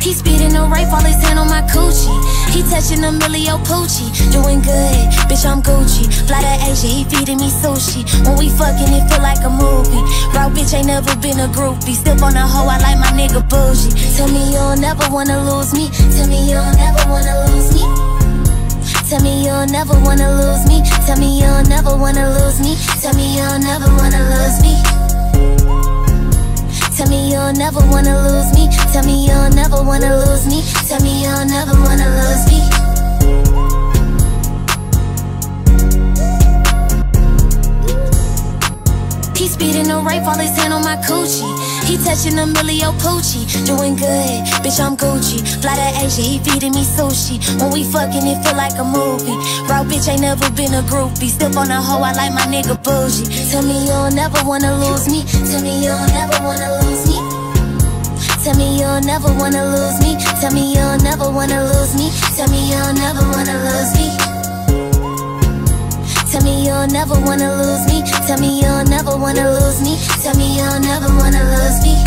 He speeding the right, fall his hand on my coochie. He touching a Emilio Pucci. Doing good, bitch, I'm Gucci. Fly to Asia, he feeding me sushi. When we fucking, it feel like a movie. Raw bitch ain't never been a groupie. Step on a hoe, I like my nigga bougie. Tell me you'll never wanna lose me. Tell me you'll never wanna lose me. Tell me you'll never wanna lose me. Tell me you'll never wanna lose me. Tell me you'll never wanna lose me. Tell me you'll never wanna lose me. Tell me you'll never wanna lose me. Tell me you'll never wanna lose me. He speeding the right, fall his hand on my coochie. He touching Emilio Pucci. Doing good, bitch, I'm Gucci. Fly to Asia, he feeding me sushi. When we fucking, it feel like a movie. Raw bitch ain't never been a groupie. Step on a hoe, I like my nigga bougie. Tell me you'll never wanna lose me. Tell me you'll never wanna lose me. Tell me you'll never wanna lose me. Tell me you'll never wanna lose me. Tell me you'll never wanna lose me. Tell me you'll never wanna lose me. Tell me you'll never wanna lose me. Tell me you'll never wanna lose me.